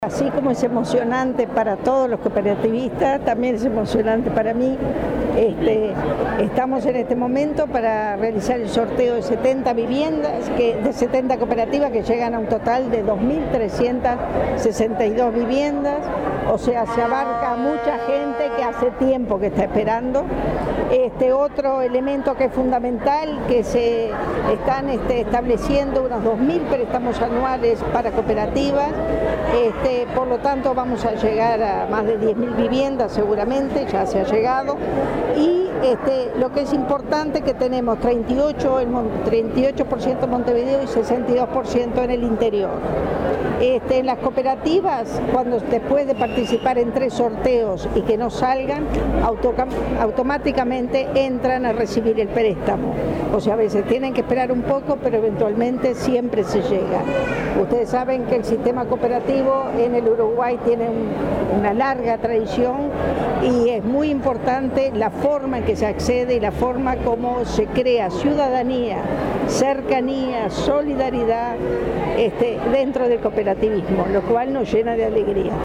Así como es emocionante para todos los cooperativistas, también es emocionante para mí. Estamos en este momento para realizar el sorteo de 70 viviendas, de 70 cooperativas que llegan a un total de 2.362 viviendas. O sea, se abarca a mucha gente que hace tiempo que está esperando. Otro elemento que es fundamental, que se están estableciendo unos 2.000 préstamos anuales para cooperativas. Por lo tanto vamos a llegar a más de 10.000 viviendas seguramente, ya se ha llegado, y lo que es importante que tenemos 38% en Montevideo y 62% en el interior. En las cooperativas, después de participar en 3 sorteos y que no salgan, automáticamente entran a recibir el préstamo. O sea, a veces tienen que esperar un poco, pero eventualmente siempre se llega. Ustedes saben que el sistema cooperativo en el Uruguay tiene una larga tradición y es muy importante la forma en que se accede y la forma como se crea ciudadanía, cercanía, solidaridad dentro del cooperativismo, lo cual nos llena de alegría.